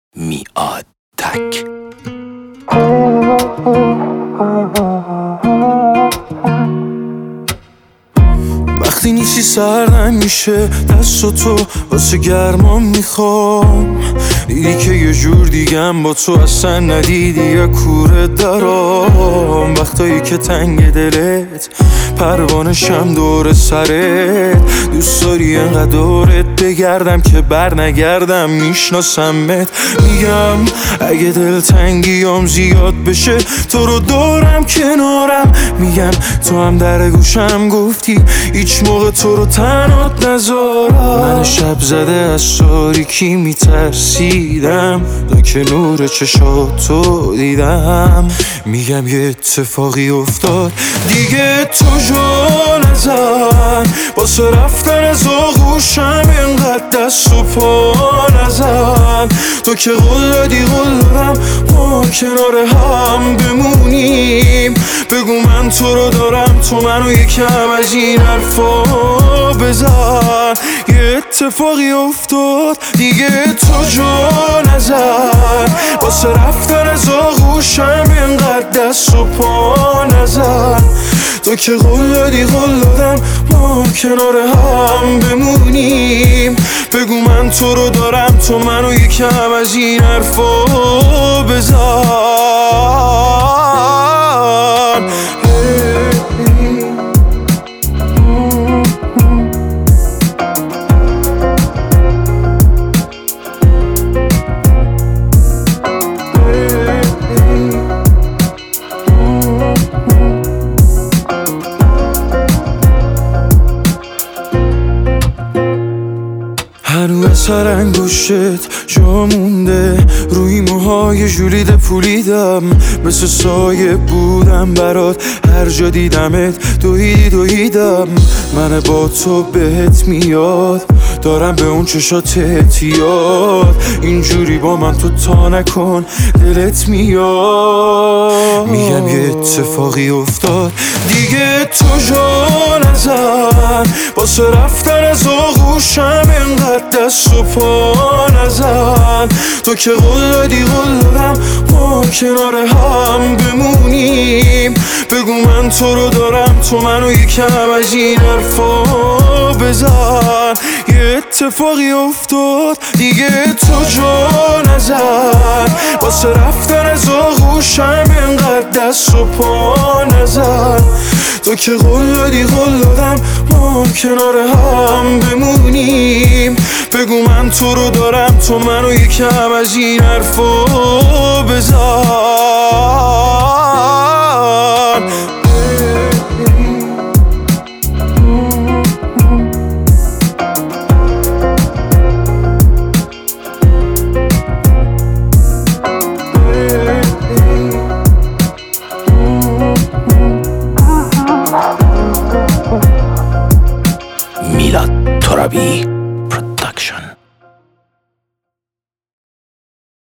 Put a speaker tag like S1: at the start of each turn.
S1: میاد تک. وقتی نیستی سردم میشه دست و تو واسه گرمام میخوام. دیدی که یه جور دیگم با تو اصلا ندیدی یا کوره دارم. وقتایی که تنگ دلت پروانشم دور سرت، دوست داری انقدر دورت بگردم که بر نگردم. میشناسمت میگم اگه دلتنگیام زیاد بشه تو رو دارم کنارم. میگم تو هم در گوشم گفتی هیچ موقع تو رو تنهات نذارم. من شب زده از تاریکی میترسیدم تا که نور چشاتو دیدم. میگم یه اتفاقی افتاد دیگه تو جا نزن، واسه رفتن از آغوشم اینقدر دست و پا نزن. تو که قول دادی قول دادم ما کنار هم بمونیم. بگو من تو رو دارم تو منو یکم از این حرفا بزن. یه اتفاقی افتاد دیگه تو جا نزن، واسه رفتن از آغوشم اینقدر دست و پا نزن. تو که قول دادی قول دادم ما کنار هم بمونیم. بگو من تو رو دارم تو منو یکم از این حرفا بزن. هنوز سر انگشت جا مونده روی موهای ژولیده پولیدم. مثل سایه بودم برات هر جا دیدمت دویدم. من با تو بهت میاد دارم به اون چشات احتیاط. اینجوری با من تو تا نکن دلت میاد. میگم یه اتفاقی افتاد دیگه تو جا نزن، واسه رفتن از آغوشم اینقدر دست و پا نزن. تو که قول دادی قول دادم ما کنار هم بمونیم. بگو من تو رو دارم تو منو یکم از این حرفا بزن. یه اتفاقی افتاد دیگه تو جا نزن، واسه رفتن از آغوشم اینقدر دست و پا نزن. تو که قول دادی قول دادم ما کنار هم بمونیم. بگو من تو رو دارم تو منو یکم از این حرفا بزن. میلاد ترابی پروداکشن.